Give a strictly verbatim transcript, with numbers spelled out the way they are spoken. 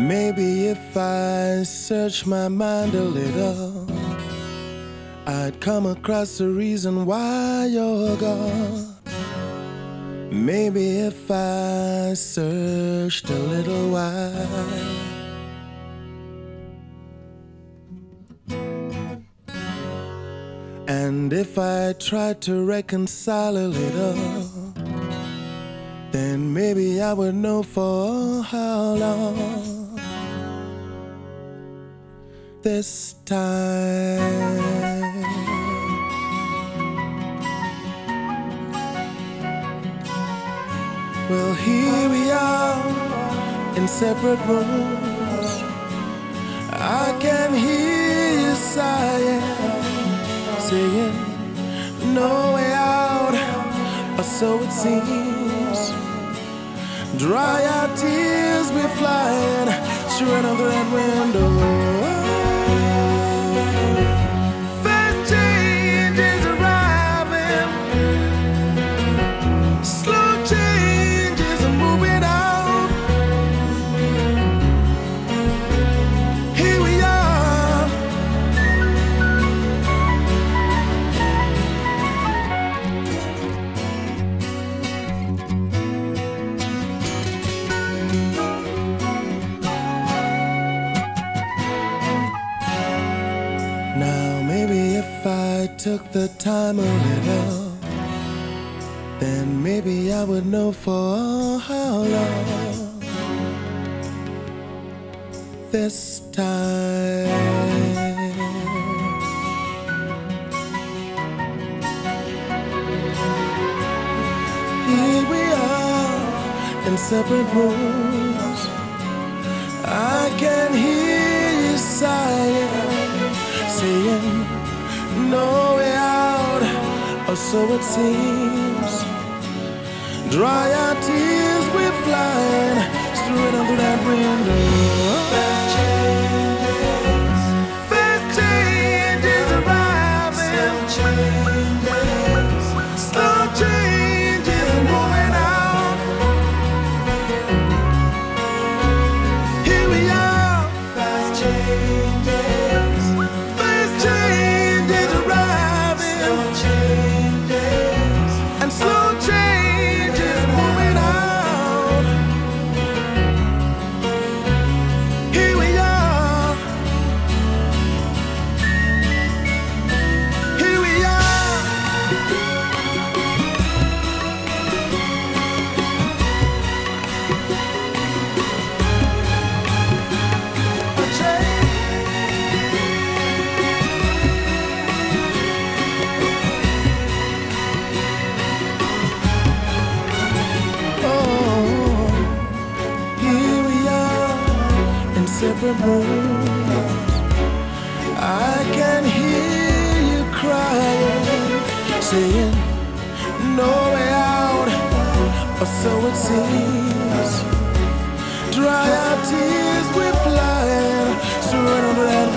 Maybe if I search my mind a little, I'd come across the reason why you're gone. Maybe if I searched a little while, and if I tried to reconcile a little, then maybe I would know for how long. This time, well, here we are in separate rooms. I can hear you sighing, saying no way out, or so it seems. Dry our tears, we're flying straight out that window. Fast change is arriving, slow change is moving out. Here we are, now maybe if I took the time a little, then maybe I would know for how long. This time, here we are in separate rooms. I can hear you sighing, saying no way out, or so it seems. Dry our tears, we're flying straight under that window. Fast changes, fast changes arriving. Slow changes moving out. Here we are, fast changes, fast changes arriving. Slow changes, and slow changes moving out. Here we are, here we are. A change. Oh, here we are in separate rooms. I can hear you crying, saying no way out, or so it seems. Dry our tears, we're flying straight under that